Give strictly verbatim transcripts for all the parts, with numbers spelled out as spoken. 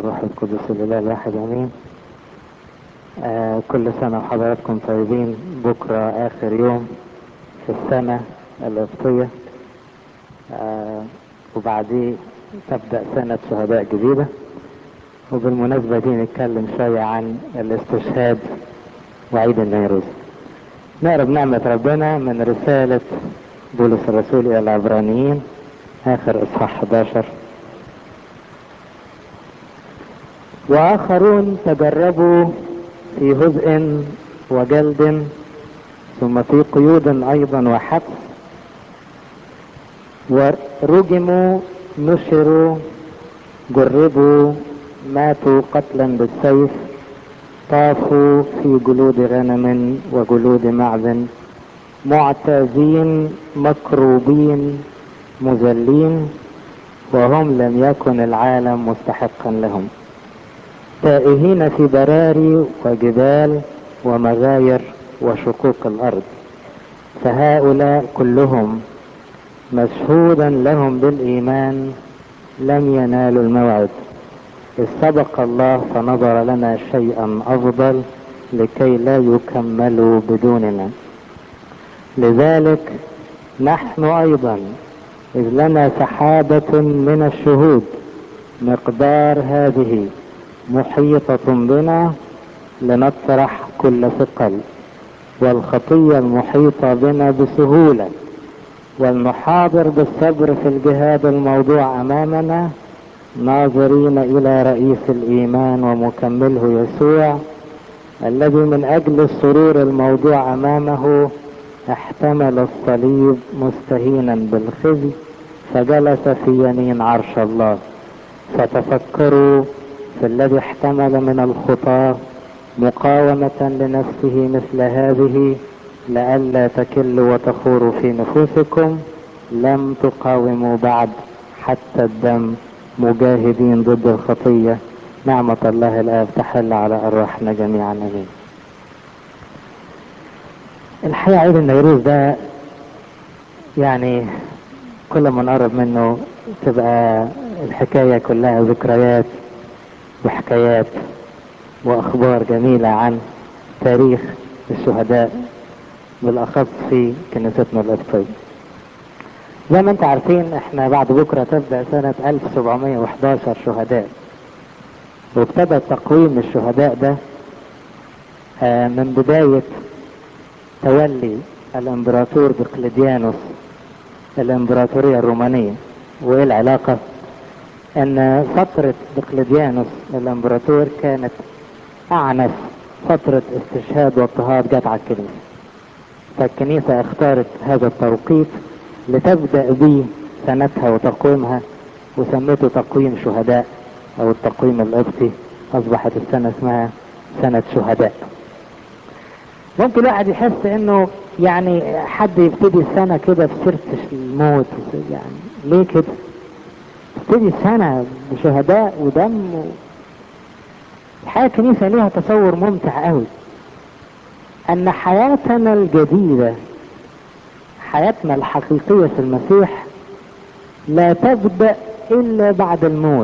والروح القدس الإله الواحد آمين. آه كل سنة وحضراتكم طيبين. بكرة آخر يوم في السنة القبطية، آه وبعديه تبدأ سنة شهداء جديدة. وبالمناسبة دي نتكلم شوية عن الاستشهاد وعيد النيروز. نقرب نعمة ربنا من رسالة بولس الرسول إلى العبرانيين آخر إصحاح أحد عشر. وآخرون تجربوا في هزء وجلد، ثم في قيود أيضا وحبس، ورجموا، نشروا، جربوا، ماتوا قتلا بالسيف، طافوا في جلود غنم وجلود معز، معتازين، مكروبين، مذلين، وهم لم يكن العالم مستحقا لهم، تائهين في براري وجبال ومغاير وشقوق الأرض. فهؤلاء كلهم مشهودا لهم بالإيمان لم ينالوا الموعد، إذ سبق الله فنظر لنا شيئا أفضل لكي لا يكملوا بدوننا. لذلك نحن أيضا إذ لنا سحابة من الشهود مقدار هذه محيطة بنا، لنطرح كل ثقل والخطية المحيطة بنا بسهولة، والنحاضر بالصبر في الجهاد الموضوع أمامنا، ناظرين إلى رئيس الإيمان ومكمله يسوع، الذي من أجل السرور الموضوع أمامه احتمل الصليب مستهينا بالخزي، فجلس في يمين عرش الله. فتفكروا في الذي احتمل من الخطاة مقاومة لنفسه مثل هذه، لئلا تكلوا وتخوروا في نفوسكم، لم تقاوموا بعد حتى الدم، مجاهدين ضد الخطية. نعمة الله الآب تحل على أرواحنا جميعا آمين. الحقيقة عيد النيروز ده يعني كل ما نقرب منه تبقى الحكاية كلها ذكريات وحكايات وأخبار جميلة عن تاريخ الشهداء، بالأخص في كنيستنا القبطية. زي ما انت عارفين احنا بعد بكرة تبدأ سنة ألف وسبعمائة وأحد عشر شهداء، وابتدى تقويم الشهداء ده من بداية تولي الامبراطور دقلديانوس الامبراطورية الرومانية. وايه العلاقة؟ ان فترة دقلديانوس الامبراطور كانت اعنف فترة استشهاد واضطهاد جت على الكنيسة، فالكنيسة اختارت هذا التوقيت لتبدأ به سنتها وتقويمها، وسميته تقويم شهداء او التقويم القبطي. اصبحت السنة اسمها سنة شهداء. ممكن الواحد يحس انه يعني حد يبتدي السنة كده بسيرة الموت، يعني ليه كده؟ تبتدي السنة بشهداء ودم و... الحياة الكنيسة ليها تصور ممتع قوي، ان حياتنا الجديدة، حياتنا الحقيقية في المسيح لا تبدأ الا بعد الموت.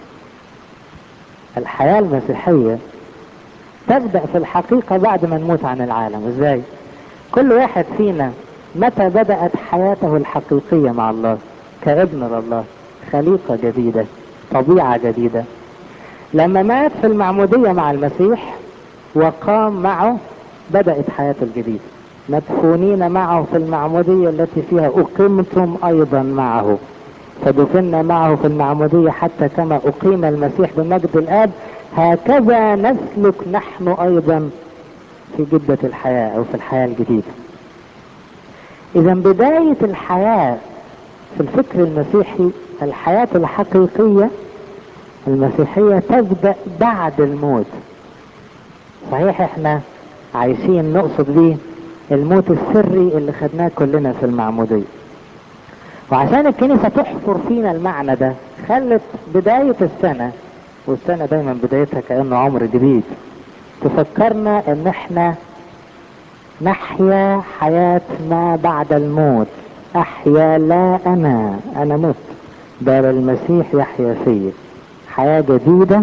الحياة المسيحية تبدأ في الحقيقة بعد ما نموت عن العالم. ازاي؟ كل واحد فينا متى بدأت حياته الحقيقية مع الله كابن لله، خليقة جديدة، طبيعة جديدة، لما مات في المعمودية مع المسيح وقام معه، بدأت حياته الجديدة. مدفونين معه في المعمودية التي فيها أقمتم أيضا معه، فدفنا معه في المعمودية حتى كما أقيم المسيح بمجد الآب، هكذا نسلك نحن أيضا في جدة الحياة أو في الحياة الجديدة. إذا بداية الحياة في الفكر المسيحي، الحياة الحقيقية المسيحية تبدأ بعد الموت. صحيح احنا عايشين نقصد بيه الموت السري اللي خدناه كلنا في المعمودية، وعشان الكنيسة تحفر فينا المعنى ده خلت بداية السنة، والسنة دايما بدايتها كأنه عمر جديد، تفكرنا ان احنا نحيا حياة ما بعد الموت. احيا لا انا انا مت، بل المسيح يحيا فيا. حياة جديدة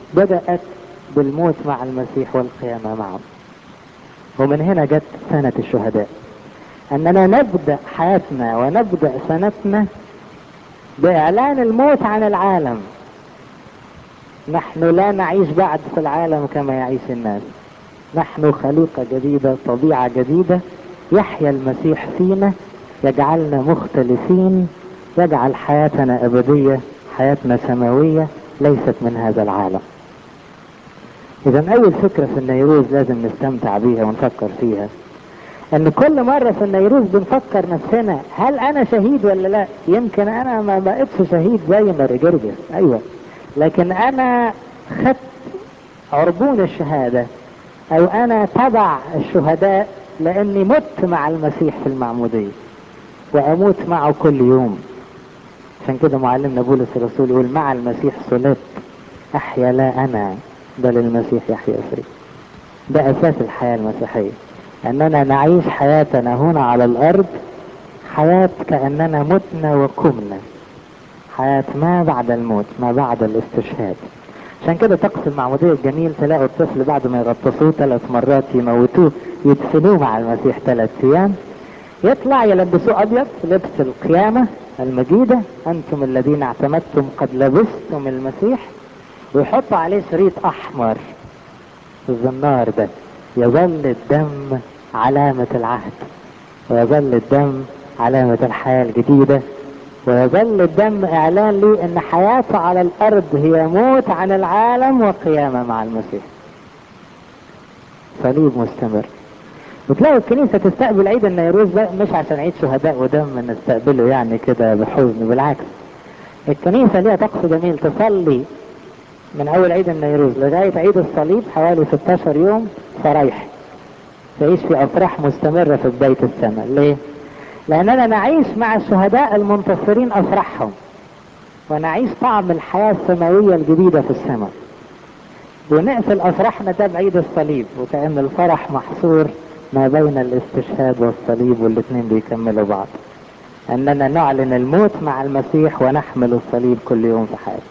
بدأت بالموت مع المسيح والقيامة معه. ومن هنا جت سنة الشهداء، أننا نبدأ حياتنا ونبدأ سنتنا بإعلان الموت عن العالم. نحن لا نعيش بعد في العالم كما يعيش الناس، نحن خليقة جديدة، طبيعة جديدة، يحيا المسيح فينا، يجعلنا مختلفين، يجعل حياتنا أبدية، حياتنا سماوية ليست من هذا العالم. إذا أول فكرة في النيروز لازم نستمتع بيها ونفكر فيها، أن كل مرة في النيروز بنفكر نفسنا هل أنا شهيد ولا لا؟ يمكن أنا ما بقتش شهيد زي ما رجرجس، أيوة، لكن أنا خدت عربون الشهادة، أو أنا تبع الشهداء لأني مت مع المسيح في المعمودية وأموت معه كل يوم. عشان كده معلمنا بولس الرسول يقول مع المسيح صلبت، أحيا لا أنا بل المسيح يحيا فيه. ده أساس الحياة المسيحية، أننا نعيش حياتنا هنا على الأرض حياة كأننا متنا وقمنا، حياة ما بعد الموت، ما بعد الاستشهاد. عشان كده طقس المعمودية الجميل، تلاقوا الطفل بعد ما يغطسوه ثلاث مرات يموتوه يدفنوه مع المسيح ثلاث أيام، يطلع يلبسوه أبيض لبس القيامة المجيدة، أنتم الذين اعتمدتم قد لبستم المسيح، ويحطوا عليه شريط أحمر الزنار ده، يظل الدم علامة العهد، ويظل الدم علامة الحياة الجديدة، ويظل الدم إعلان لي أن حياته على الأرض هي موت عن العالم وقيامة مع المسيح. صليب مستمر. وتلاقوا الكنيسة تستقبل عيد النيروز ده مش عشان عيد شهداء ودم نستقبله يعني كده بحزن، بالعكس، الكنيسة ليها طقس جميل، تصلي من أول عيد النيروز لغاية عيد الصليب حوالي ستاشر يوم فرايح، تعيش في أفراح مستمرة في بداية السنة. ليه؟ لأننا نعيش مع الشهداء المنتصرين أفراحهم، ونعيش طعم الحياة السماوية الجديدة في السماء، ونقفل أفراحنا ده بعيد الصليب، وكأن الفرح محصور ما بين الاستشهاد والصليب، والاثنين بيكملوا بعض، أننا نعلن الموت مع المسيح ونحمل الصليب كل يوم في حياتنا.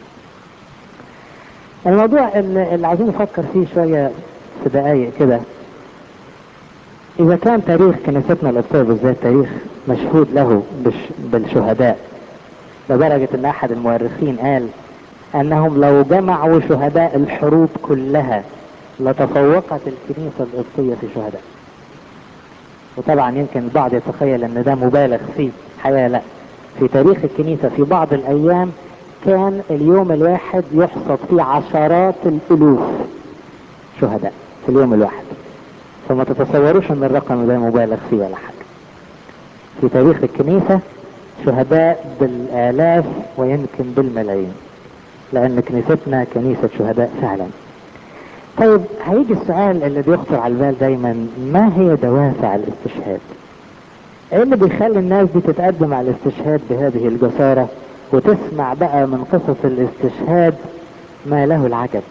الموضوع اللي عايزين نفكر فيه شوية في دقايق كده، إذا كان تاريخ كنيستنا الأبطال بالذات تاريخ مشهود له بالشهداء، لدرجة أن أحد المؤرخين قال أنهم لو جمعوا شهداء الحروب كلها لتفوقت الكنيسة القبطية في شهداء. وطبعا يمكن البعض يتخيل أن ده مبالغ فيه، حقيقة لا، في تاريخ الكنيسة في بعض الأيام كان اليوم الواحد يحصد فيه عشرات الألوف شهداء في اليوم الواحد، فما تتصوروش ان الرقم ده مبالغ فيه ولا حاجة. في تاريخ الكنيسة شهداء بالالاف ويمكن بالملايين، لان كنيستنا كنيسة شهداء فعلا. طيب هيجي السؤال اللي بيخطر على البال دايما، ما هي دوافع الاستشهاد؟ ايه اللي بيخلي الناس دي تتقدم على الاستشهاد بهذه الجسارة وتسمع بقى من قصص الاستشهاد ما له العجب؟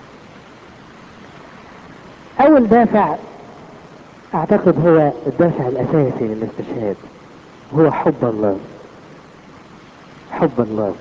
اول دافع اعتقد هو الدافع الاساسي للاستشهاد، هو حب الله. حب الله.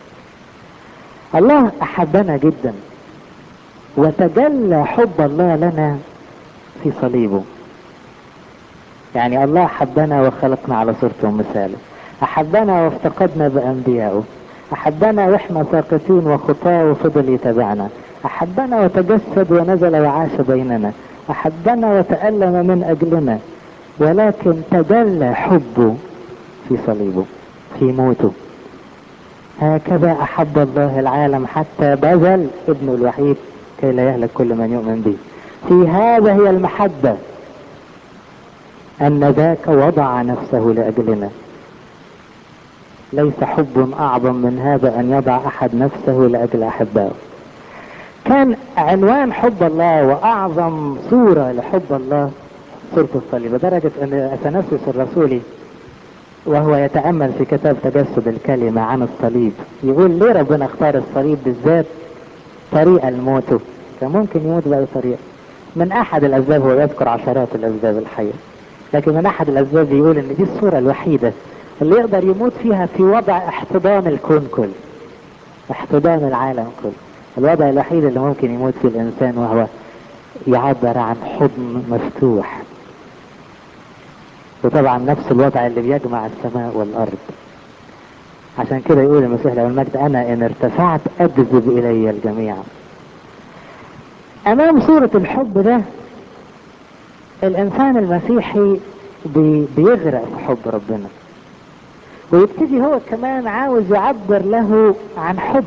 الله احبنا جدا، وتجلى حب الله لنا في صليبه. يعني الله احبنا وخلقنا على صورته ومثاله، احبنا وافتقدنا بانبيائه، احبنا واحنا ساقطين وخطاه وفضل يتبعنا، احبنا وتجسد ونزل وعاش بيننا، احبنا وتألم من اجلنا، ولكن تجلى حبه في صليبه، في موته. هكذا احب الله العالم حتى بذل ابنه الوحيد كي لا يهلك كل من يؤمن به. في هذا هي المحبة، ان ذاك وضع نفسه لاجلنا. ليس حب اعظم من هذا ان يضع احد نفسه لاجل احبائه. كان عنوان حب الله واعظم صورة لحب الله صورة الصليب، لدرجة ان اثناسيوس الرسولي وهو يتأمل في كتاب تجسد الكلمة عن الصليب يقول ليه ربنا اختار الصليب بالذات طريقة لموته؟ كان ممكن يموت بأي طريقة. من احد الاسباب، هو يذكر عشرات الاسباب الحقيقة، لكن من احد الاسباب يقول ان دي الصورة الوحيدة اللي يقدر يموت فيها في وضع احتضان الكون كله، احتضان العالم كله. الوضع الوحيد اللي ممكن يموت فيه الانسان وهو يعبر عن حضن مفتوح. وطبعا نفس الوضع اللي بيجمع السماء والارض. عشان كده يقول المسيح له المجد انا ان ارتفعت اجذب الي الجميع. امام صورة الحب ده الانسان المسيحي بي بيغرق في حب ربنا، ويبتدي هو كمان عاوز يعبر له عن حب.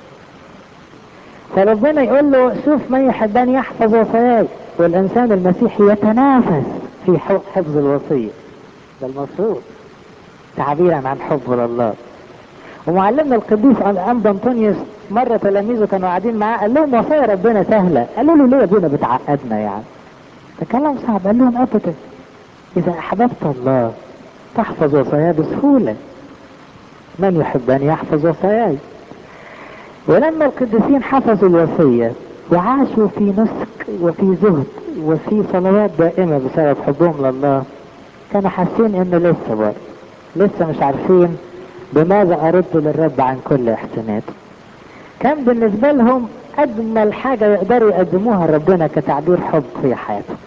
فربنا يقول له شوف من يحبني يحفظ وصاياي، والانسان المسيحي يتنافس في حفظ الوصية. ده المفروض تعبيرا عن حب لله. ومعلمنا القديس الأنبا أنطونيوس مرة تلاميذه كانوا قاعدين معاه قال لهم وصايا ربنا سهلة. قالوا له ليه يا ابونا بتعقدنا يعني؟ ده كلام صعب. قال لهم ابدا، اذا احببت الله تحفظ وصاياه بسهولة. من يحبني يحفظ وصاياي. ولما القديسين حفظوا الوصية وعاشوا في نسك وفي زهد وفي صلوات دائمة بسبب حبهم لله، كانوا حاسين انه لسه بر لسه مش عارفين بماذا أرد للرب عن كل احساناته. كان بالنسبة لهم أجمل حاجة يقدروا يقدموها لربنا كتعبير حب في حياتهم.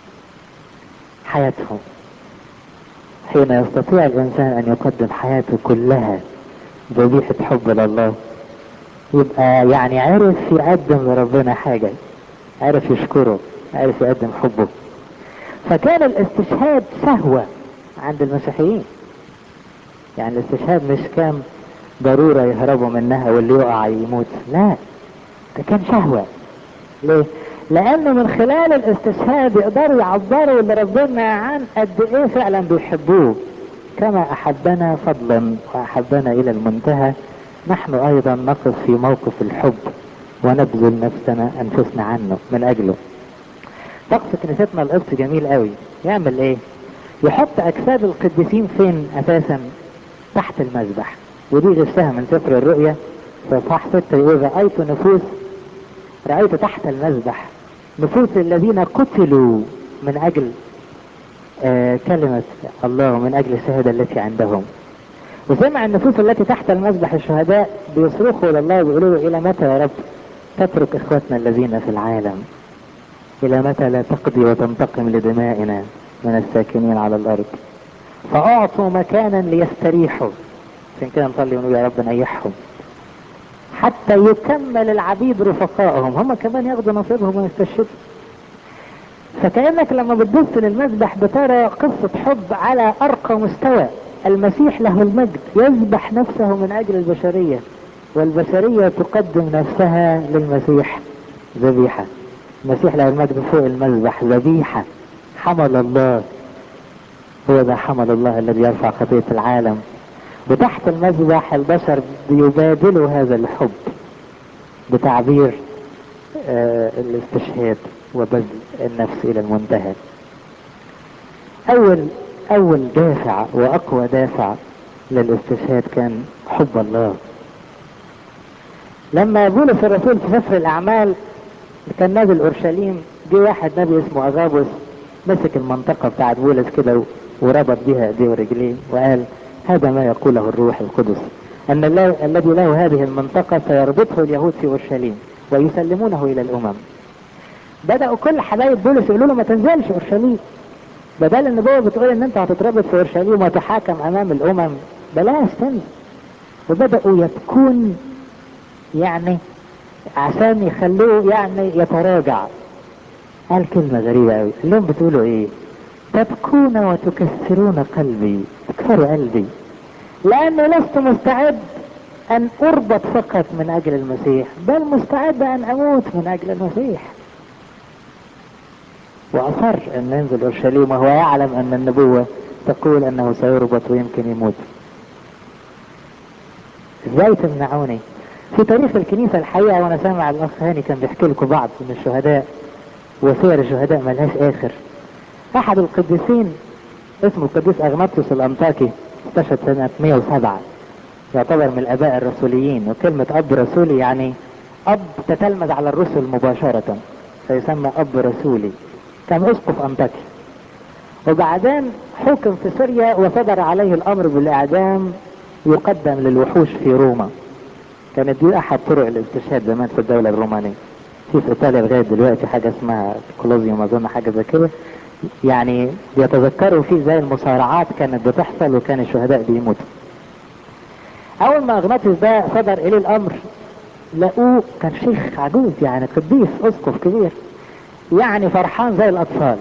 حياتهم حين يستطيع الإنسان أن يقدم حياته كلها ذبيحة حب لله، يبقى يعني عرف يقدم لربنا حاجة، عرف يشكره، عرف يقدم حبه. فكان الاستشهاد شهوة عند المسيحيين. يعني الاستشهاد مش كان ضرورة يهربوا منها واللي يقع يموت، لا، ده كان شهوة. ليه؟ لأنه من خلال الاستشهاد يقدروا يعبروا لربنا عن قد ايه فعلا بيحبوه. كما أحبنا فضلا وأحبنا إلى المنتهى، نحن أيضا نقف في موقف الحب ونبذل نفسنا أنفسنا عنه من أجله. طقس كنيستنا القبط جميل قوي. يعمل ايه؟ يحط أجساد القديسين فين أساسا؟ تحت المذبح. ودي غشتها من سفر الرؤيا في اصحاح ستة يقول رأيت نفوس رأيت تحت المذبح نفوس الذين قتلوا من أجل آه كلمة الله ومن أجل الشهادة التي عندهم. وسمع النفوس التي تحت المذبح الشهداء بيصرخوا لله ويقولوا له إلى متى يا رب تترك إخوتنا الذين في العالم؟ إلى متى لا تقضي وتنتقم لدمائنا من الساكنين على الأرض؟ فأعطوا مكانا ليستريحوا. عشان كده نصلي ونقول يا رب نيحهم حتى يكمل العبيد رفقائهم، هم كمان ياخدوا نصيبهم ويستشهدوا. فكأنك لما بتبص للمذبح بترى قصة حب على أرقى مستوى. المسيح له المجد يذبح نفسه من أجل البشرية، والبشرية تقدم نفسها للمسيح ذبيحة. المسيح له المجد فوق المذبح ذبيحة، حمل الله. هو ذا حمل الله الذي يرفع خطية العالم. وتحت المذبح البشر بيبادلوا هذا الحب بتعبير آه الاستشهاد وبذل النفس الى المنتهى. اول اول دافع واقوى دافع للاستشهاد كان حب الله. لما بولس الرسول في سفر الاعمال كان نازل اورشليم، جه واحد نبي اسمه اغابوس مسك المنطقة بتاعت بولس كده وربط بها ايديه ورجليه وقال هذا ما يقوله الروح القدس ان الله الذي له هذه المنطقة سيربطه اليهود في اورشليم ويسلمونه الى الامم. بدأوا كل حبايب بولس يقولوا له ما تنزلش اورشليم، بدل النبوة بتقول ان انت هتتربط في اورشليم وتحاكم امام الامم، بلاش تنزل. وبدأوا يبكون يعني عشان يخلوه يعني يتراجع. قال كلمة غريبة قوي، قال لهم بتقولوا ايه؟ تبكون وتكسرون قلبي. تكسروا قلبي لانه لست مستعد ان اربط فقط من اجل المسيح، بل مستعد ان اموت من اجل المسيح. واصر ان ينزل اورشليم وهو يعلم ان النبوة تقول انه سيربط ويمكن يموت. ازاي تمنعوني؟ في تاريخ الكنيسة الحقيقة وانا سامع الاخ هاني كان بيحكي لكم بعض من الشهداء وسير الشهداء ملهاش اخر. احد القديسين اسمه القديس اغناطيوس الانطاكي استشهد سنة مئة وسبعة، يعتبر من الاباء الرسوليين. وكلمة اب رسولي يعني اب تتلمذ على الرسل مباشرة، فيسمى اب رسولي. كان اسقف انطاكي، وبعدين حكم في سوريا وصدر عليه الامر بالاعدام يقدم للوحوش في روما. كانت دي احد طرق الاستشهاد زمان في الدولة الرومانية. في في ايطاليا لغاية دلوقتي حاجة اسمها كولوزيوم اظن، حاجة زي كده، يعني بيتذكروا فيه زي المصارعات كانت بتحصل وكان الشهداء بيموتوا. اول ما اغناطيوس ده صدر اليه الامر لقوه كان شيخ عجوز، يعني قديس اسقف كبير، يعني فرحان زي الاطفال،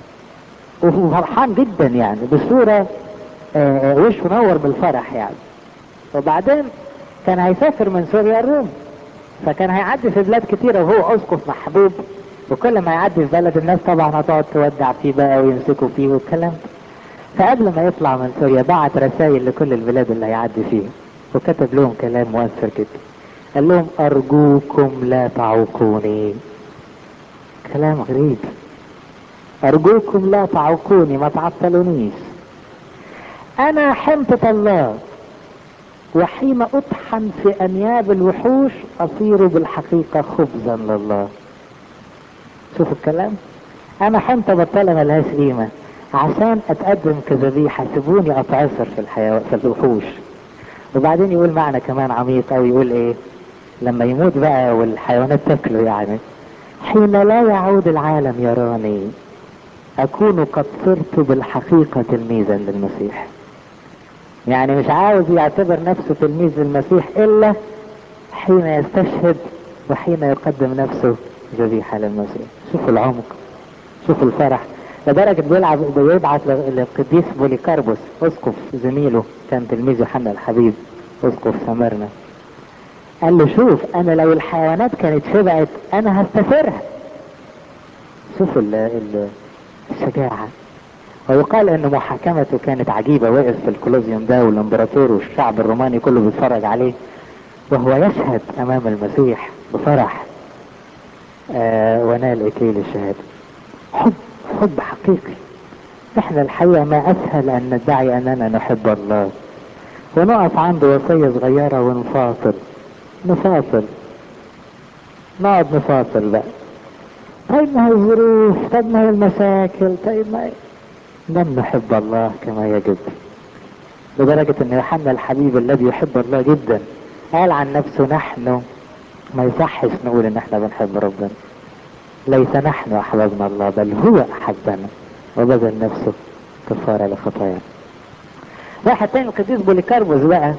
وفرحان جدا يعني بصورة آه، وشه نور بالفرح يعني. وبعدين كان هيسافر من سوريا الروم، فكان هيعدي في بلاد كتيرة وهو اسقف محبوب، وكل ما يعدي في بلد الناس طبعا هتقعد تودع فيه بقى ويمسكوا فيه والكلام. فقبل ما يطلع من سوريا بعت رسائل لكل البلاد اللي هيعدي فيها، وكتب لهم كلام مؤثر جدا. قال لهم ارجوكم لا تعوقوني. كلام غريب. ارجوكم لا تعوقوني، ما تعطلونيش. انا حنطة الله، وحين اطحن في انياب الوحوش اصير بالحقيقة خبزا لله. شوفوا الكلام، انا حنطة بطلة ملهاش قيمة، عشان اتقدم كذبيحة سيبوني اتعصر في الحيوان في الوحوش. وبعدين يقول معنى كمان عميق اوي، يقول ايه لما يموت بقى والحيوانات تاكله، يعني حين لا يعود العالم يراني اكون قد صرت بالحقيقة تلميذا للمسيح. يعني مش عاوز يعتبر نفسه تلميذ للمسيح الا حين يستشهد وحين يقدم نفسه ذبيحة للمسيح. شوفوا العمق، شوفوا الفرح. لدرجة بيلعب بيبعت للقديس بوليكاربوس اسقف زميله كان تلميذ يوحنا الحبيب اسقف سمرنا، قال له شوف انا لو الحيوانات كانت شبعت انا هستثيرها. شوفوا ال ال الشجاعة. ويقال ان محاكمته كانت عجيبة، وقف في الكولوزيوم ده والامبراطور والشعب الروماني كله بيتفرج عليه وهو يشهد امام المسيح بفرح، آه ونال اكليل الشهادة. حب، حب حقيقي. احنا الحقيقة ما اسهل ان ندعي اننا نحب الله ونقف عند وصية صغيرة ونفاصل نفاصل نقعد نفاصل بقى. طيب ما هي الظروف، طيب ما هي المشاكل، طيب ما هي... لم نحب الله كما يجب. لدرجة ان يوحنا الحبيب الذي يحب الله جدا قال عن نفسه نحن ما يصحش نقول ان احنا بنحب ربنا، ليس نحن احببنا الله بل هو احبنا وبذل نفسه كفارة لخطايانا. واحد تاني القديس بوليكاربوس بقى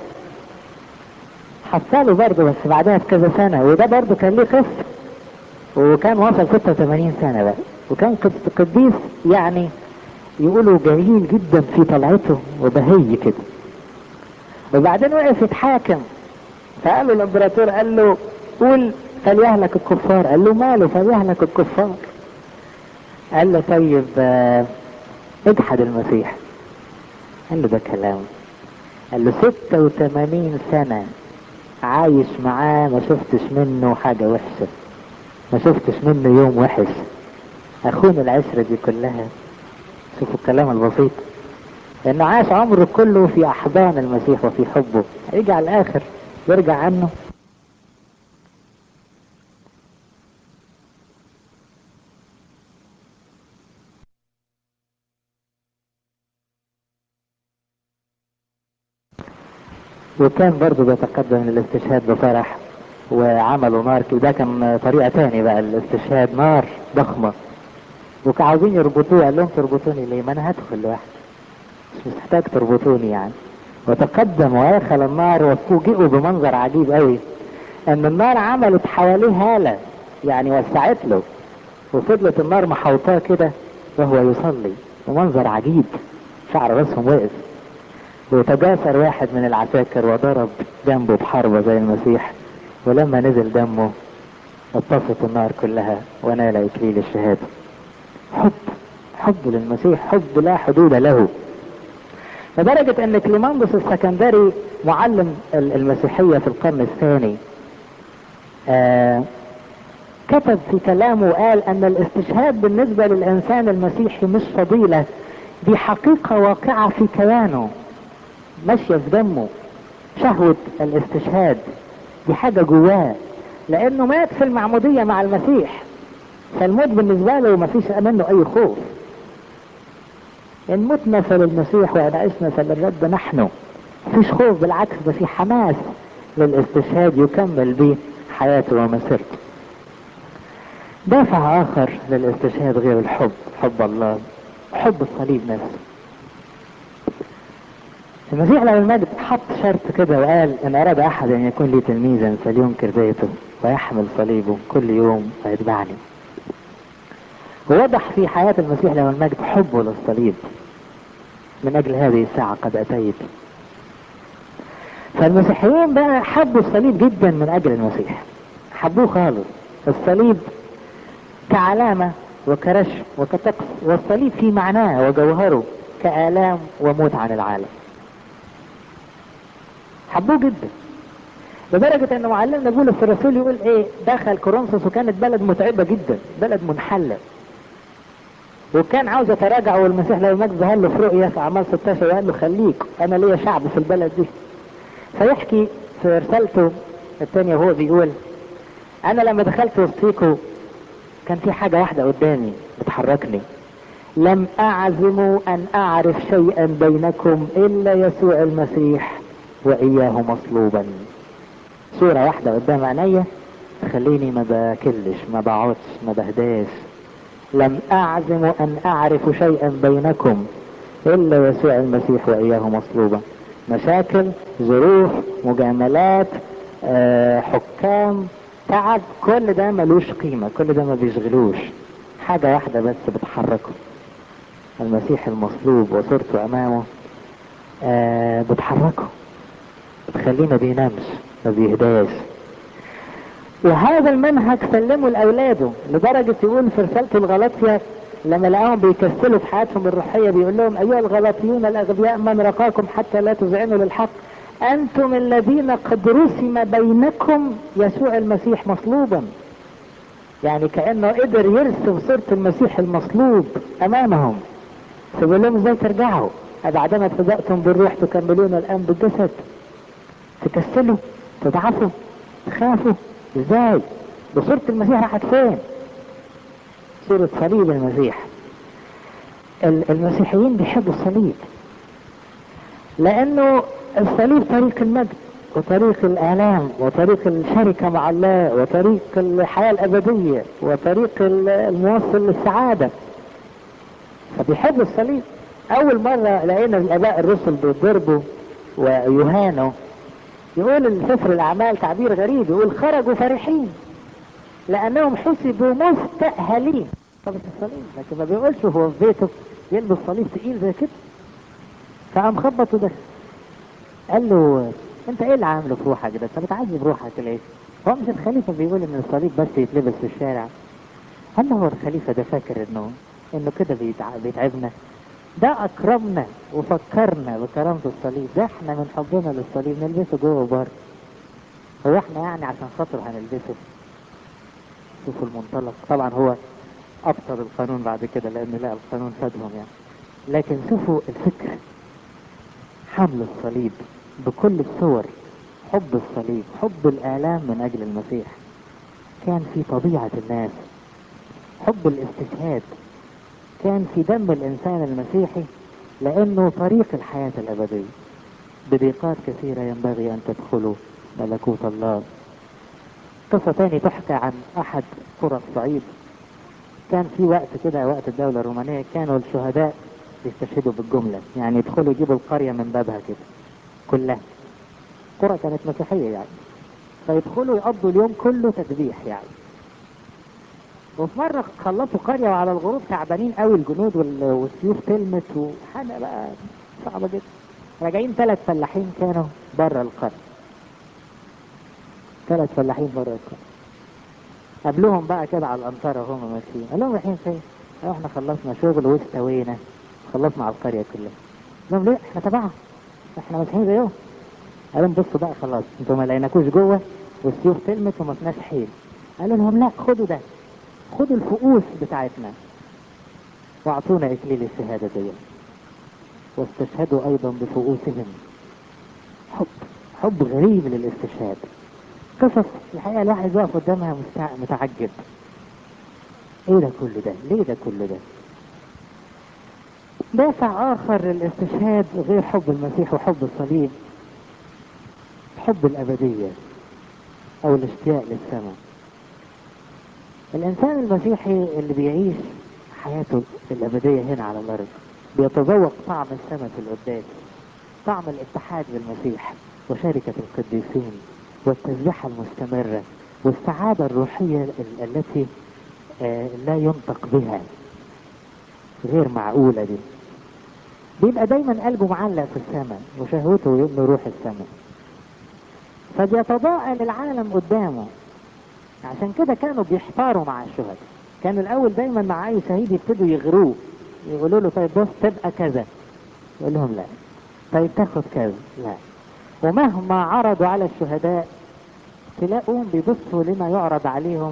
حصله برضه بس بعدها بكذا سنة، وده برضه كان ليه قصة، وكان وصل ستة وثمانين سنة بقى، وكان قديس يعني يقولوا جميل جدا في طلعته وبهي كده. وبعدين وقف يتحاكم، فقالوا الامبراطور قال له قول فليهلك الكفار. قال له ماله فليهلك الكفار؟ قال له طيب اه اجحد المسيح. قال له ده كلام. قال له ستة وثمانين سنة عايش معاه ما شفتش منه حاجة وحشة، ما شفتش منه يوم وحش، اخون العشرة دي كلها. شوفوا الكلام البسيط، انه عاش عمره كله في احضان المسيح وفي حبه، هيجي على الاخر يرجع عنه. وكان برضه بيتقدم للاستشهاد بفرح، وعملوا نار كده، ده كان طريقة تاني بقى الاستشهاد، نار ضخمة، وكانوا عاوزين يربطوه. قال لهم تربطوني ليه؟ ما انا هدخل لوحدي، مش محتاج تربطوني يعني. وتقدم ويدخل النار، وفوجئوا بمنظر عجيب قوي، ان النار عملت حواليه هالة، يعني وسعت له، وفضلت النار محوطاه كده وهو يصلي، ومنظر عجيب. شعر راسهم وقف، وتجاسر واحد من العساكر وضرب جنبه بحربة زي المسيح، ولما نزل دمه اطفت النار كلها ونال اكليل الشهادة. حب، حب للمسيح، حب لا حدود له. لدرجة ان كليماندس السكندري معلم المسيحية في القرن الثاني آه كتب في كلامه وقال ان الاستشهاد بالنسبة للانسان المسيحي مش فضيلة، دي حقيقة واقعة في كيانه، ماشية في دمه. شهوة الاستشهاد دي حاجة جواه، لانه مات في المعمودية مع المسيح، فالموت بالنسبة له مفيش منه اي خوف. ان متنا فللمسيح وان عشنا فللرب نحن، مفيش خوف، بالعكس ده في حماس للاستشهاد يكمل به حياته ومسيرته. دافع آخر للاستشهاد غير الحب، حب الله، حب الصليب نفسه. المسيح له المجد حط شرط كده وقال: إن أراد أحد أن يكون لي تلميذا فلينكر ذاته ويحمل صليبه كل يوم ويتبعني. ووضح في حياة المسيح له المجد حبه للصليب. من أجل هذه الساعة قد أتيت. فالمسيحيين بقى حبوا الصليب جدا من أجل المسيح، حبوه خالص. الصليب كعلامة وكرشم وكطقس، والصليب في معناه وجوهره كآلام وموت عن العالم. حبوه جدا لدرجة ان معلمنا بولس الرسول يقول ايه: دخل كورنثوس وكانت بلد متعبة جدا، بلد منحلة، وكان عاوز يتراجع، والمسيح له المجد ظهر له في رؤية في اعمال ستاشر وقال له: خليك، انا ليا شعب في البلد دي. فيحكي في رسالته الثانية وهو بيقول: انا لما دخلت وسطيكم كان في حاجة واحدة قدامي بتحركني، لم اعزم ان اعرف شيئا بينكم الا يسوع المسيح واياه مصلوبا. صورة واحدة قدام عينيا تخليني ما باكلش، ما بقعدش، ما بهداش. لم اعزم ان اعرف شيئا بينكم الا يسوع المسيح واياه مصلوبا. مشاكل، ظروف، مجاملات، آه، حكام، تعب، كل ده ملوش قيمة، كل ده ما بيشغلوش. حاجة واحدة بس بتحركه: المسيح المصلوب وصورته امامه. آه بتحركه، بتخليه ما بينامش، ما بيهداش. وهذا المنهج سلمه لاولاده، لدرجة يقول في رسالة الغلاطية لما لقاهم بيكسلوا في حياتهم الروحية بيقول لهم: ايها الغلاطيون الاغبياء، من رقاكم حتى لا تذعنوا للحق؟ انتم الذين قد رسم بينكم يسوع المسيح مصلوبا. يعني كأنه قدر يرسم صورة المسيح المصلوب امامهم. فبيقول لهم: ازاي ترجعوا بعدما ابتدأتم بالروح تكملون الان بالجسد؟ تكسلوا، تضعفوا، تخافوا، ازاي؟ بصورة المسيح راحت فين؟ صورة صليب المسيح. المسيحيين بيحبوا الصليب لانه الصليب طريق المجد وطريق الآلام وطريق الشركة مع الله وطريق الحياة الأبدية وطريق الموصل للسعادة. فبيحبوا الصليب. أول مرة لقينا الآباء الرسل بيضربوا ويهانوا، يقول السفر الأعمال تعبير غريب، يقول: خرجوا فرحين لأنهم حسبوا مستأهلين. طب الصليب، لكن ما بيقولش هو في بيته يلبس صليب تقيل زي كده. فقام خبطوا ده، قال له: انت ايه اللي عامله في روحك ده؟ انت بتعذب روحك ليه؟ هو مش الخليفة بيقول ان الصليب بس يتلبس في الشارع؟ هل هو الخليفة ده فاكر انه انه كده بيتع... بيتعبنا؟ ده اكرمنا وفكرنا بكرامة الصليب، ده احنا من حبنا للصليب نلبسه جوه وبره. هو احنا يعني عشان خاطر هنلبسه؟ شوفوا المنطلق. طبعا هو ابطل القانون بعد كده لان لا القانون فادهم يعني، لكن شوفوا الفكر، حمل الصليب بكل الصور، حب الصليب، حب الآلام من أجل المسيح. كان في طبيعة الناس حب الاستشهاد، كان في دم الإنسان المسيحي، لأنه طريق الحياة الأبدية. بضيقات كثيرة ينبغي أن تدخلوا ملكوت الله. قصة تاني تحكى عن أحد قرى الصعيد. كان في وقت كده، وقت الدولة الرومانية، كانوا الشهداء يستشهدوا بالجملة، يعني يدخلوا يجيبوا القرية من بابها كده كلها. قرى كانت مسيحية يعني، فيدخلوا يقضوا اليوم كله تذبيح يعني. وفي مرة خلصوا قرية وعلى الغروب تعبانين قوي الجنود والسيوف تلمت وحاجة بقى صعبة جدا. راجعين ثلاث فلاحين كانوا بره القرية، ثلاث فلاحين بره القرية، قبلهم بقى كده على الأنصار وهم ماشيين. قال لهم: رايحين فين؟ قالوا: احنا خلصنا شغل واستوينا، خلصنا على القرية كلها. قال لهم: ليه؟ احنا تبعهم، احنا مسيحيين زيهم. قال لهم: بصوا بقى خلاص، انتوا ما لقيناكوش جوه والسيوف تلمت وما فيناش حيل. قالوا لهم: لا، خدوا ده، خدوا الفؤوس بتاعتنا واعطونا اكليل الشهادة دي. واستشهدوا ايضا بفؤوسهم. حب حب غريب للاستشهاد. قصص الحقيقة الواحد يقف قدامها متعجب، ايه ده كل ده؟ ليه ده كل ده؟ دافع اخر للاستشهاد غير حب المسيح وحب الصليب حب الأبدية أو الاشتياق للسماء. الإنسان المسيحي اللي بيعيش حياته الأبدية هنا على الأرض بيتذوق طعم السماء في القداس، طعم الاتحاد بالمسيح وشركة القديسين والتسبيحة المستمرة والسعادة الروحية التي آه لا ينطق بها، غير معقولة دي. بيبقى دايما قلبه معلق في السماء وشهوته انه يروح السماء، فبيتضاءل العالم قدامه. عشان كده كانوا بيحتاروا مع الشهداء، كانوا الاول دايما مع اي شهيد يبتدوا يغروه، يقولوا له طيب بص تبقى كذا، يقول لهم لا. طيب تاخد كذا، لا. ومهما عرضوا على الشهداء تلاقوهم بيبصوا لما يعرض عليهم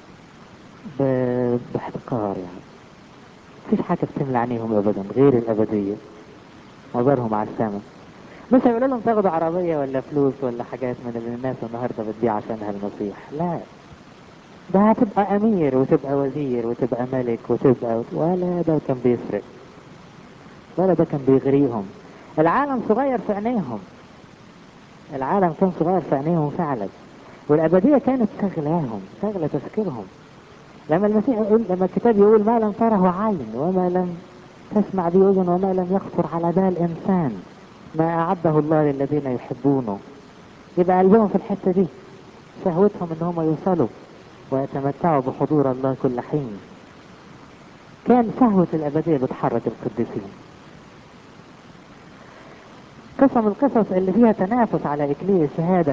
ب- باحتقار. يعني مفيش حاجة بتملى عينيهم ابدا غير الابدية، نظرهم على السماء. مش هيقولوا لهم تاخدوا عربية ولا فلوس ولا حاجات من اللي الناس النهاردة بتبيع عشانها المسيح، لا. ده هتبقى امير وتبقى وزير وتبقى ملك وتبقى، ولا ده كان بيفرق، ولا ده كان بيغريهم. العالم صغير في عينيهم، العالم كان صغير في عينيهم فعلا، والابدية كانت شغلاهم، شغلة تفكيرهم. لما المسيح يقول، لما الكتاب يقول ما لم تره عين وما لم تسمع به اذن وما لم يخطر على بال انسان ما اعده الله للذين يحبونه، يبقى قلبهم في الحتة دي، شهوتهم ان هم يوصلوا ويتمتعوا بحضور الله كل حين. كان شهوة الابدية بتحرك القديسين. قصة من القصص اللي فيها تنافس على اكليل الشهادة،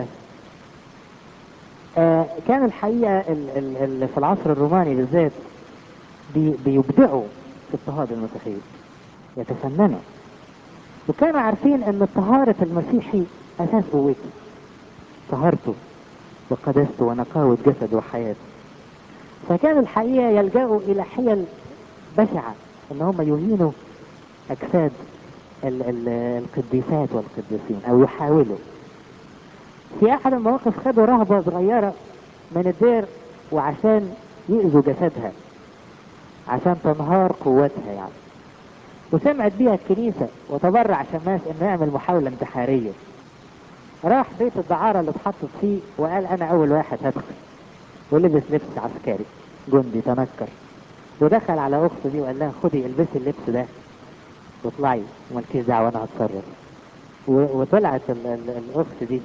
آه كان الحقيقة ال ال ال في العصر الروماني بالذات بي بيبدعوا في اضطهاد المسيحيين، يتفننوا، وكانوا عارفين ان طهارة المسيحي اساس قوته، طهارته وقداسته ونقاوة جسده وحياته. فكان الحقيقة يلجأوا الى حيل بشعة ان هم يهينوا اجساد ال ال القديسات والقديسين، او يحاولوا. في احد المواقف خدوا رهبة صغيرة من الدير وعشان يؤذوا جسدها عشان تنهار قوتها يعني، وسمعت بيها الكنيسة وتبرع شماس انه يعمل محاولة انتحارية. راح بيت الدعارة اللي اتحطت فيه وقال انا اول واحد هدخل، ولبس لبس عسكري جندي تنكر، ودخل على اخته دي وقال لها خدي البسي اللبس ده واطلعي ومالكيش دعوه انا هتصرف. وطلعت ال ال الاخت دي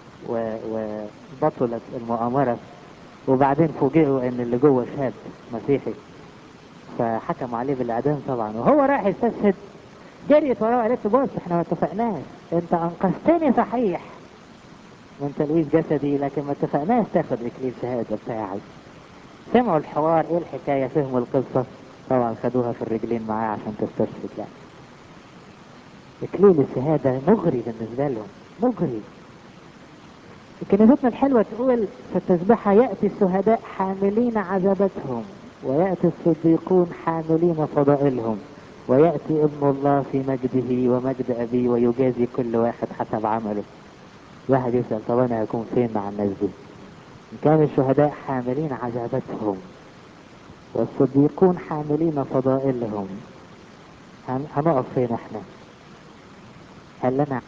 وبطلت المؤامره، وبعدين فوجئوا ان اللي جوه شاب مسيحي، فحكموا عليه بالاعدام طبعا. وهو راح يستشهد جريت وراه قالت له بص احنا ما اتفقناش، انت انقذتني صحيح من تلويث جسدي لكن ما اتفقناش تاخد اكليل شهاده بتاعي. سمعوا الحوار ايه الحكايه، فهموا القصه، طبعا خدوها في الرجلين معاه عشان تستشهد. يعني اكليل الشهاده مغري بالنسبه لهم، مغري. كنيستنا الحلوه تقول في التسبيحه ياتي الشهداء حاملين عذابتهم وياتي الصديقون حاملين فضائلهم وياتي ابن الله في مجده ومجد ابيه ويجازي كل واحد حسب عمله. واحد يسال طب انا هكون فين مع الناس دي؟ ان كان الشهداء حاملين عذابتهم والصديقون حاملين فضائلهم، هنقف فين احنا؟ هل لنا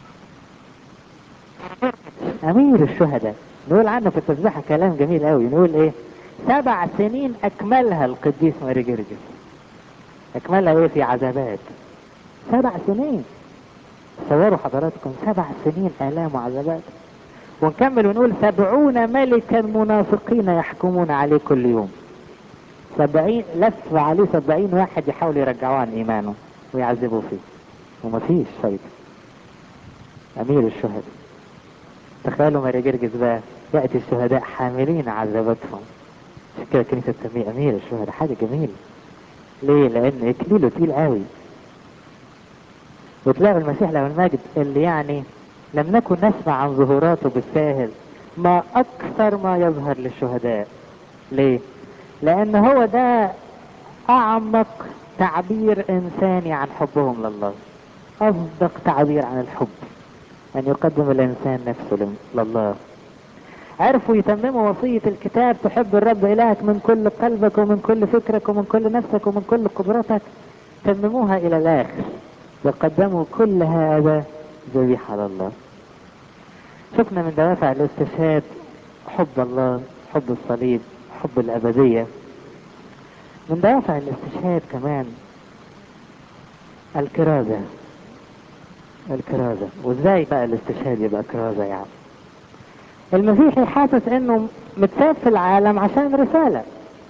امير الشهداء؟ نقول عنه في التسبيحة كلام جميل قوي، نقول ايه؟ سبع سنين اكملها القديس ماري جرجس. اكملها ايه؟ في عذابات. سبع سنين، تصوروا حضراتكم سبع سنين الام وعذابات. ونكمل ونقول سبعون ملكا منافقين يحكمون عليه كل يوم. سبعين لف عليه سبعين واحد يحاول يرجعوه عن ايمانه ويعذبوا فيه ومفيش فايدة. امير الشهداء. تخيلوا ماري جرجس بقى يأتي الشهداء حاملين عذابتهم، عشان كده الكنيسة تسميه امير الشهداء. حاجة جميلة. ليه؟ لان اكليله تقيل قوي. وتلاقوا المسيح له المجد اللي يعني لم نكن نسمع عن ظهوراته بالساهل، ما اكثر ما يظهر للشهداء. ليه؟ لان هو ده اعمق تعبير انساني عن حبهم لله، اصدق تعبير عن الحب ان يقدم الانسان نفسه لله. عرفوا يتمموا وصية الكتاب تحب الرب الهك من كل قلبك ومن كل فكرك ومن كل نفسك ومن كل قدرتك، تمموها الى الاخر وقدموا كل هذا ذبيحة لله. شفنا من دوافع الاستشهاد حب الله، حب الصليب، حب الأبدية. من دوافع الاستشهاد كمان الكرازة. الكرازة، وازاي بقى الاستشهاد يبقى كرازة؟ يعني المسيحي حاسس انه متساب في العالم عشان رسالة،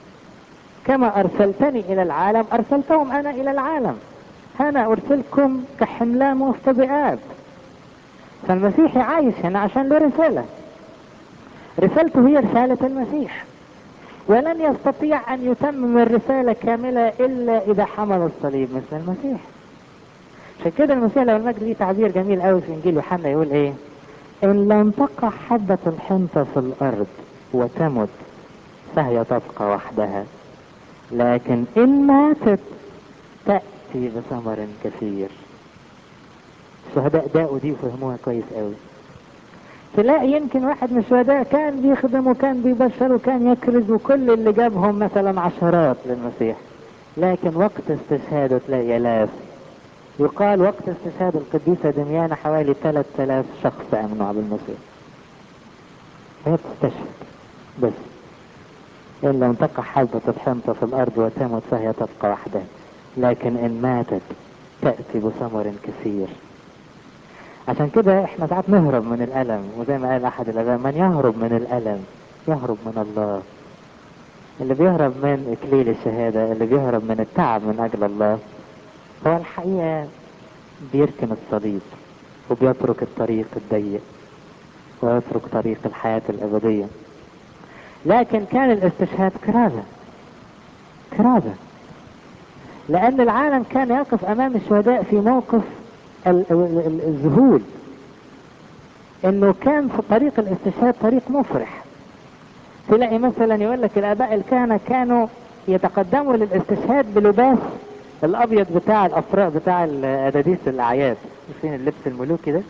كما ارسلتني الى العالم ارسلتهم انا الى العالم، انا ارسلكم كحملان وسط ذئاب. فالمسيحي عايش هنا عشان له رسالة، رسالته هي رسالة المسيح، ولن يستطيع ان يتمم الرسالة كاملة الا اذا حمل الصليب مثل المسيح. عشان كده المسيح لو المجد ليه تعبير جميل قوي في انجيل يوحنا، يقول ايه؟ ان لم تقع حبة الحنطة في الارض وتمت فهي تبقى وحدها، لكن ان ماتت تأتي بثمر كثير. الشهداء داقوا دي وفهموها كويس قوي. تلاقي يمكن واحد من الشهداء كان بيخدم وكان بيبشر وكان يكرز وكل اللي جابهم مثلا عشرات للمسيح، لكن وقت استشهاده تلاقي آلاف. يقال وقت استشهاد القديسة دميانة حوالي ثلاثة آلاف شخص آمنوا بالمسيح. هي بتستشهد بس. إن لم تقع حبة الحنطة في الأرض وتمت فهي تبقى وحدها، لكن إن ماتت تأتي بثمر كثير. عشان كده احنا ساعات نهرب من الألم، وزي ما قال أحد الآباء: من يهرب من الألم يهرب من الله. اللي بيهرب من إكليل الشهادة، اللي بيهرب من التعب من أجل الله، هو الحقيقة بيركن الصليب وبيترك الطريق الضيق ويترك طريق الحياة الأبدية. لكن كان الاستشهاد كرازة، كرازة، لأن العالم كان يقف أمام الشهداء في موقف الذهول، إنه كان في طريق الاستشهاد طريق مفرح. تلاقي مثلا يقول لك الآباء الكهنة كانوا يتقدموا للاستشهاد بلباس الأبيض بتاع الأفراء بتاع الأداديس الأعياد، فين اللبس الملوكي ده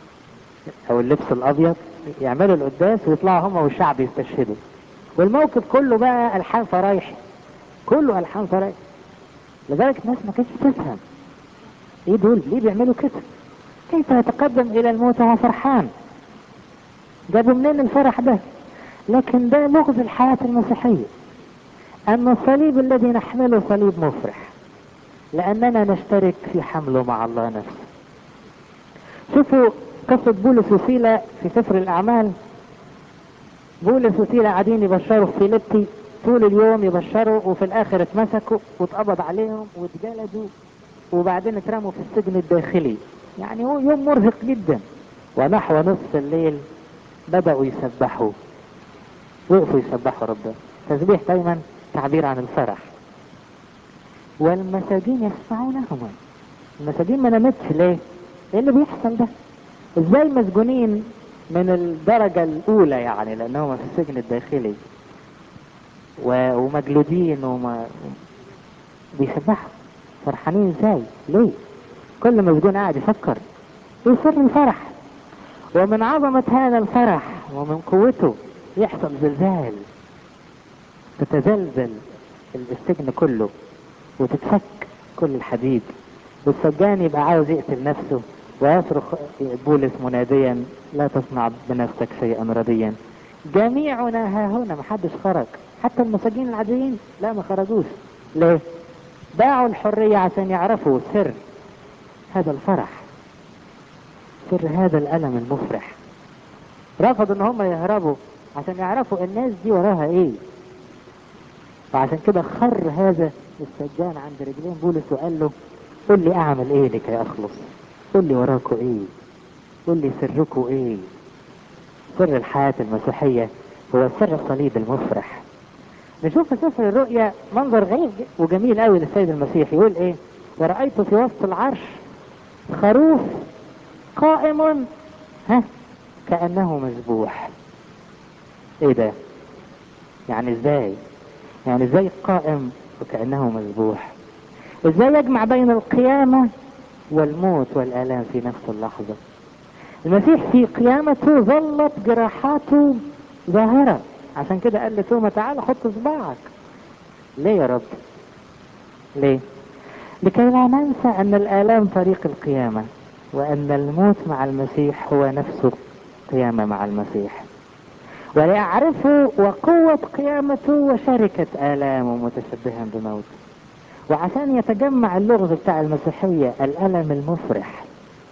أو اللبس الأبيض، يعملوا القداس ويطلعوا هم والشعب يستشهدوا، والموقف كله بقى ألحان فرايح، كله ألحان فرايح. لذلك الناس ما كانتش تفهم ايه دول، ليه بيعملوا كده؟ كيف يتقدم الى الموت وهو فرحان؟ جابوا منين الفرح ده؟ لكن ده لغز الحياة المسيحية، ان الصليب الذي نحمله صليب مفرح، لاننا نشترك في حمله مع الله نفسه. شوفوا قصة بولس وسيلة في سفر الاعمال. بولس وسيلة قاعدين يبشروا في فيليبي طول اليوم يبشروا، وفي الاخر اتمسكوا واتقبض عليهم واتجلدوا، وبعدين اترموا في السجن الداخلي. يعني هو يوم مرهق جدا. ونحو نصف الليل بدأوا يسبحوا، وقفوا يسبحوا ربنا. تسبيح دايما تعبير عن الفرح. والمساجين يسمعونهما. المساجين ما نامتش ليه؟ ايه اللي بيحصل ده؟ ازاي مسجونين من الدرجة الاولى، يعني لانهم في السجن الداخلي ومجلودين وما بيسبحوا فرحانين ازاي؟ ليه؟ كل مسجون قاعد يفكر ايه سر الفرح. ومن عظمة هذا الفرح ومن قوته يحصل زلزال، تتزلزل السجن كله وتتفك كل الحديد، والسجان يبقى عاوز يقتل نفسه، ويصرخ بولس مناديا: لا تصنع بنفسك شيئا رديا. جميعنا ها هنا، محدش خرج، حتى المساجين العاديين لا ما خرجوش. ليه؟ باعوا الحرية عشان يعرفوا سر هذا الفرح، سر هذا الألم المفرح. رفضوا ان هم يهربوا عشان يعرفوا الناس دي وراها ايه. وعشان كده خر هذا السجان عند رجلين بولس وقال له: قل لي اعمل ايه لكي اخلص؟ قل لي وراكوا ايه؟ قل لي سركوا ايه؟ سر الحياة المسيحية هو سر الصليب المفرح. نشوف في سفر الرؤيا منظر غريب وجميل قوي للسيد المسيح. يقول ايه؟ ورأيت في وسط العرش خروف قائم ها كأنه مذبوح. ايه ده؟ يعني ازاي؟ يعني ازاي قائم وكأنه مذبوح؟ ازاي يجمع بين القيامة والموت والآلام في نفس اللحظة؟ المسيح في قيامته ظلت جراحاته ظاهرة، عشان كده قال لتوما: تعال حط صباعك. ليه يا رب؟ ليه؟ لكي لا ننسى ان الآلام طريق القيامة، وان الموت مع المسيح هو نفسه القيامة مع المسيح، وليعرفوا وقوة قيامته وشركة آلامه متشبها بموته. وعشان يتجمع اللغز بتاع المسيحية، الألم المفرح،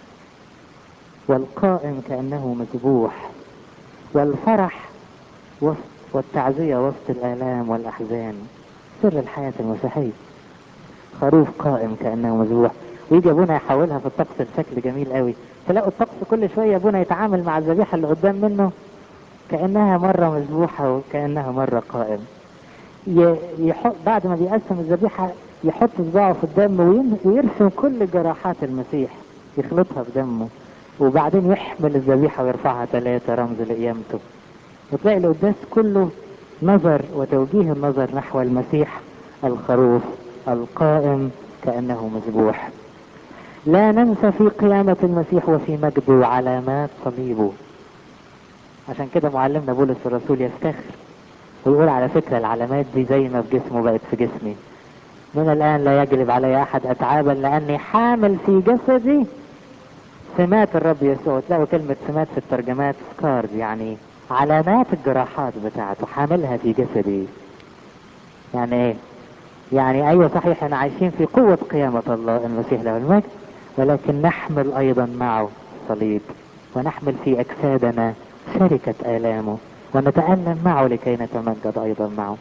والقائم كأنه مذبوح، والفرح وسط والتعزية وسط الآلام والأحزان، سر الحياة المسيحية. خروف قائم كأنه مذبوح. ويجي ابونا يحولها في الطقس بشكل جميل قوي. تلاقوا الطقس كل شوية ابونا يتعامل مع الذبيحة اللي قدام منه كأنها مرة مذبوحة وكأنها مرة قائم. يحط بعد ما بيقسم الذبيحة يحط صباعه في الدم ويرسم كل جراحات المسيح، يخلطها بدمه، وبعدين يحمل الذبيحة ويرفعها ثلاثة رمز لقيامته. وتلاقي القداس كله نظر وتوجيه النظر نحو المسيح الخروف القائم كأنه مذبوح. لا ننسى في قيامة المسيح وفي مجده علامات صليبه. عشان كده معلمنا بولس الرسول يفتخر ويقول على فكرة العلامات دي زي ما في جسمه بقت في جسمي. من الآن لا يجلب علي أحد أتعابا لأني حامل في جسدي سمات الرب يسوع. تلاقوا كلمة سمات في الترجمات سكارز، يعني علامات الجراحات بتاعته، حاملها في جسدي. يعني ايه؟ يعني ايوه صحيح احنا عايشين في قوة قيامة الله المسيح له المجد، ولكن نحمل ايضا معه الصليب، ونحمل في اجسادنا شركة الامه، ونتألم معه لكي نتمجد ايضا معه.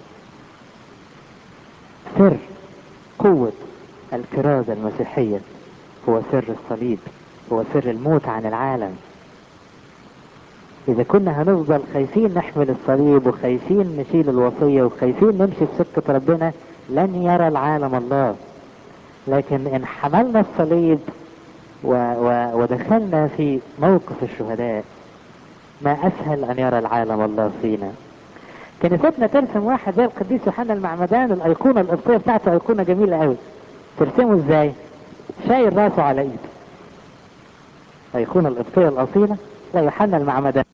سر قوة الكرازة المسيحية هو سر الصليب، هو سر الموت عن العالم. إذا كنا هنفضل خايفين نحمل الصليب وخايفين نشيل الوصية وخايفين نمشي في سكة ربنا، لن يرى العالم الله. لكن إن حملنا الصليب و و ودخلنا في موقف الشهداء، ما أسهل أن يرى العالم الله فينا. كنيستنا ترسم واحد زي القديس يوحنا المعمدان، الأيقونة القبطية بتاعته أيقونة جميلة قوي. ترسمه إزاي؟ شايل راسه على إيده. أيقونة القبطية الأصيلة لا يوحنا المعمدان